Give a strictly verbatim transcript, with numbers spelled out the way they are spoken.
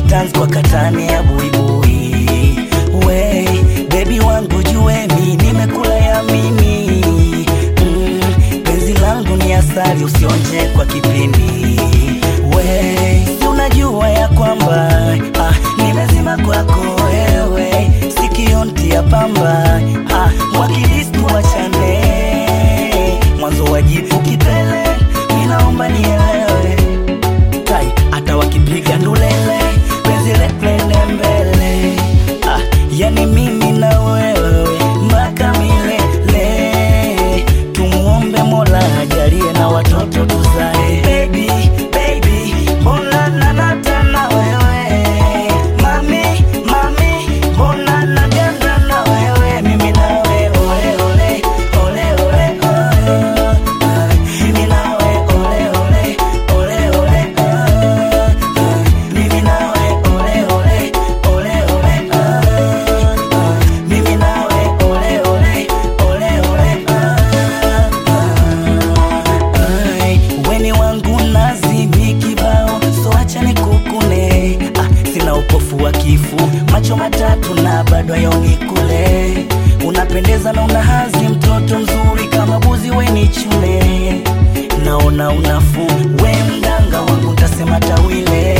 tanzi kwa katani ya buibui. We baby wangu jue mi nimekula ya mimi. mm, Penzi langu ni asali usionje kwa kipindi. We si unajua ya kwamba ah, nimezima kwako wewe. Sikio ntia pamba ah, wakilistu wachane. Mwanzo wajibu kipele minaomba nielewe. Tai hata wakipiga ndulele penzi leplele mbele. ah, Yani mimi na wewe mpaka milele. Tumuombe Mola ajalie na watoto tuzae. Baby, baby, mbona nanata na wewe. Mami, mami, mbona naganda na wewe. Mimi nawe ole ole, ole ole, ah, ah. Mimi nawe ole ole, ole ole, ah, ah. Mimi nawe ole ole, ole ole, ah, ah. Mimi nawe ole ole, ole ole, ah, ah. Ay, weni wangu nazimi kibao, so acha nikukune. Ah, sina upofu wa kifu, macho matatu na bado hayoni kule. Unapendeza na una hazi, mtoto mzuri kama buzi weni chune. Naona unafuu, we mganga wangu tasema tawile.